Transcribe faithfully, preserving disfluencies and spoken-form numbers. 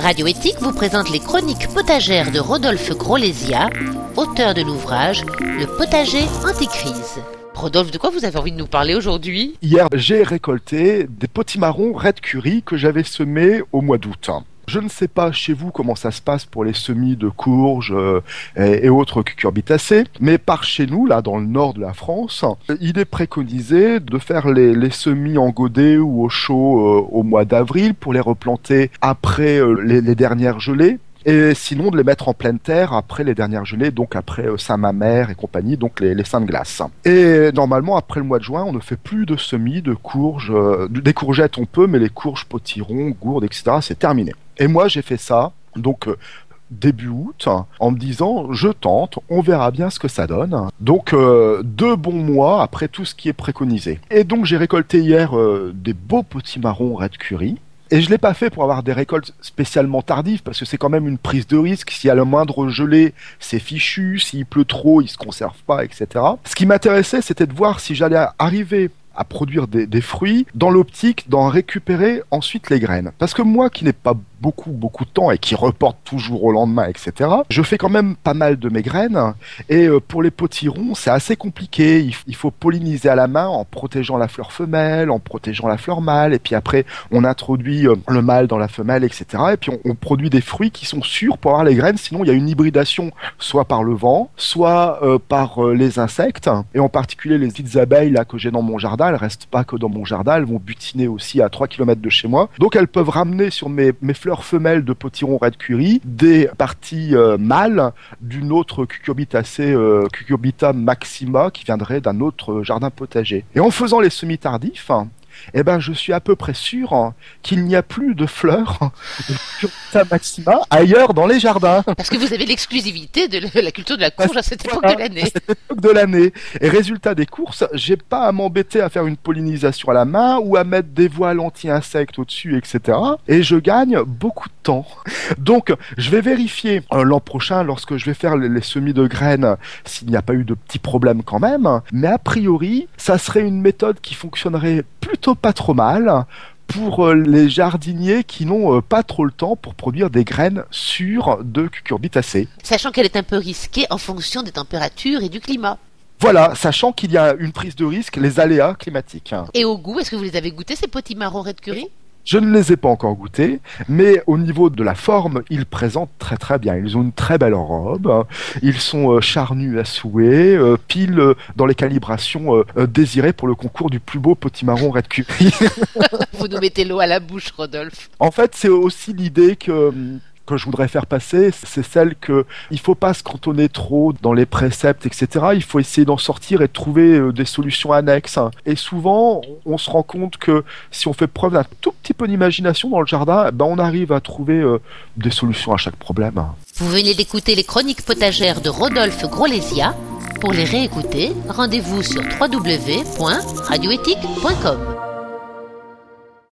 Radio Éthique vous présente les chroniques potagères de Rodolphe Grolésia, auteur de l'ouvrage Le potager anti-crise. Rodolphe, de quoi vous avez envie de nous parler aujourd'hui ? Hier, j'ai récolté des potimarrons Red Curry que j'avais semés au mois d'août. Je ne sais pas chez vous comment ça se passe pour les semis de courges euh, et, et autres cucurbitacées, mais par chez nous, là dans le nord de la France, il est préconisé de faire les, les semis en godet ou au chaud euh, au mois d'avril pour les replanter après euh, les, les dernières gelées. Et sinon de les mettre en pleine terre après les dernières gelées, donc après euh, Saint-Mamère et compagnie, donc les, les seins de glace. Et normalement, après le mois de juin, on ne fait plus de semis de courges. Euh, des courgettes on peut, mais les courges, potirons, gourdes, et cetera, c'est terminé. Et moi, j'ai fait ça, donc... Euh, début août, en me disant je tente, on verra bien ce que ça donne. Donc euh, deux bons mois après tout ce qui est préconisé. Et donc j'ai récolté hier euh, des beaux potimarrons Red Curry. Et je l'ai pas fait pour avoir des récoltes spécialement tardives, parce que c'est quand même une prise de risque. S'il y a le moindre gelé, c'est fichu. S'il pleut trop, il se conserve pas, et cetera. Ce qui m'intéressait, c'était de voir si j'allais arriver à produire des, des fruits dans l'optique d'en récupérer ensuite les graines. Parce que moi, qui n'ai pas beaucoup, beaucoup de temps et qui reporte toujours au lendemain, et cetera, je fais quand même pas mal de mes graines. Et pour les potirons, c'est assez compliqué. Il, il faut polliniser à la main en protégeant la fleur femelle, en protégeant la fleur mâle. Et puis après, on introduit le mâle dans la femelle, et cetera. Et puis on, on produit des fruits qui sont sûrs pour avoir les graines. Sinon, il y a une hybridation, soit par le vent, soit euh, par euh, les insectes. Et en particulier, les petites abeilles là que j'ai dans mon jardin, elles restent pas que dans mon jardin. Elles vont butiner aussi à trois kilomètres de chez moi. Donc elles peuvent ramener sur mes, mes fleurs femelles de potiron Red Curry des parties euh, mâles d'une autre cucurbitacée, euh, Cucurbita maxima, qui viendrait d'un autre jardin potager. Et en faisant les semis tardifs, eh ben, je suis à peu près sûr hein, qu'il n'y a plus de fleurs de Cucurbita maxima ailleurs dans les jardins. Parce que vous avez l'exclusivité de la culture de la courge à cette époque voilà, de l'année. À cette époque de l'année. Et résultat des courses, j'ai pas à m'embêter à faire une pollinisation à la main ou à mettre des voiles anti-insectes au-dessus, et cetera. Et je gagne beaucoup de temps. Donc, je vais vérifier euh, l'an prochain, lorsque je vais faire les, les semis de graines, s'il n'y a pas eu de petits problèmes quand même. Mais a priori, ça serait une méthode qui fonctionnerait plutôt pas trop mal pour les jardiniers qui n'ont pas trop le temps pour produire des graines sûres de cucurbitacées. Sachant qu'elle est un peu risquée en fonction des températures et du climat. Voilà, sachant qu'il y a une prise de risque, les aléas climatiques. Et au goût, est-ce que vous les avez goûtés, ces potimarrons Red Curry ? Je ne les ai pas encore goûtés, mais au niveau de la forme, ils présentent très très bien. Ils ont une très belle robe, ils sont euh, charnus à souhait, euh, pile euh, dans les calibrations euh, euh, désirées pour le concours du plus beau potimarron Red Curry. Vous nous mettez l'eau à la bouche, Rodolphe. En fait, c'est aussi l'idée que... que je voudrais faire passer, c'est celle que il faut pas se cantonner trop dans les préceptes, et cetera. Il faut essayer d'en sortir et de trouver euh, des solutions annexes. Et souvent, on se rend compte que si on fait preuve d'un tout petit peu d'imagination dans le jardin, ben on arrive à trouver euh, des solutions à chaque problème. Vous venez d'écouter les chroniques potagères de Rodolphe Grolésia. Pour les réécouter, rendez-vous sur w w w point radio éthique point com.